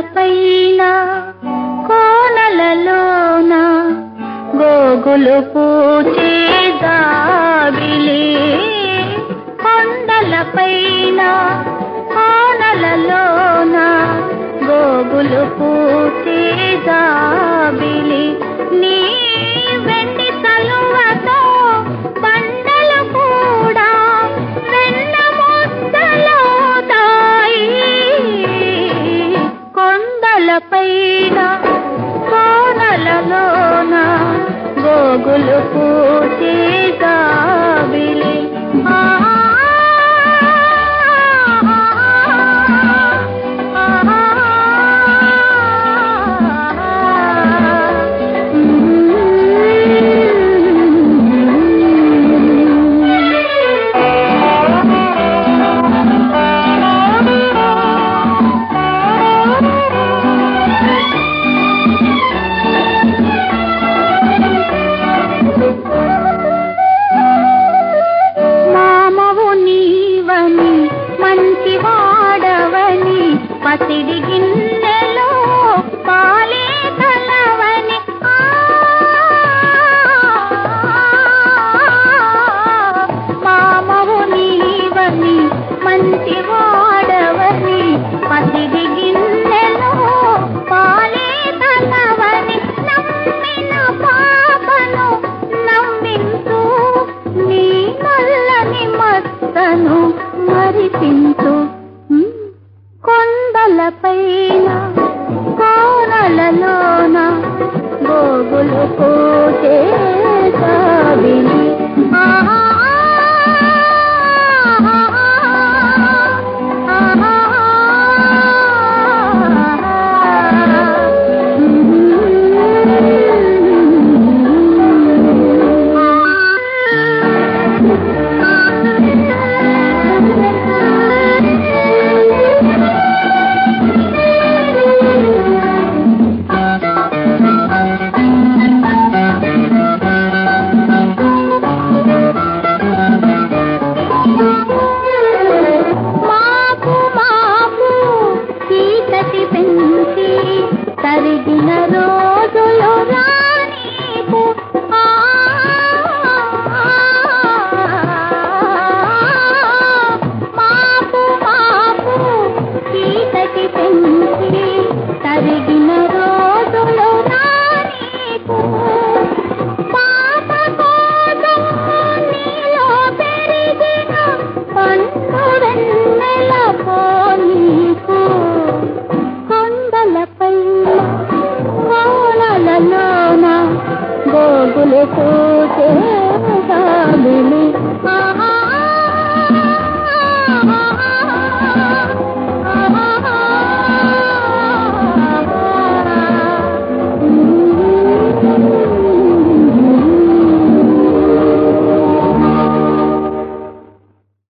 పైన కోనలలోన గోగులు పూచే జాబిలి, కొండల పైన కోనలలోన గోగులు పూచే జాబిలి, నీ వెండి తలువతో బండలు కూడా వెన్న ముద్దలవుతాయి. కొండల పైన కోనలలోన గోగులు పూచే జాబిలి, పసిడి గిన్నెలో పాలే కలవని, మామవు నీవని మంచి వాడవని, పసిడి గిన్నెలో పాలే కలవని, నమ్మిన పాపను నమ్మించు, నీ నల్లని మస్తను మరిపించు. కొండల పైన కోనలలోన గోగులు పూచే జాబిలి, తరిగిన రోజులు రానీకు, మాపు మాపు చీకటి పెంచి తరిగిన రోజులు రానీకు, పాప కోసం నీలో పెరిగిన పండు వెన్నెల పోనీకు. కోనలలోన గోగులు పూచే జాబిలి,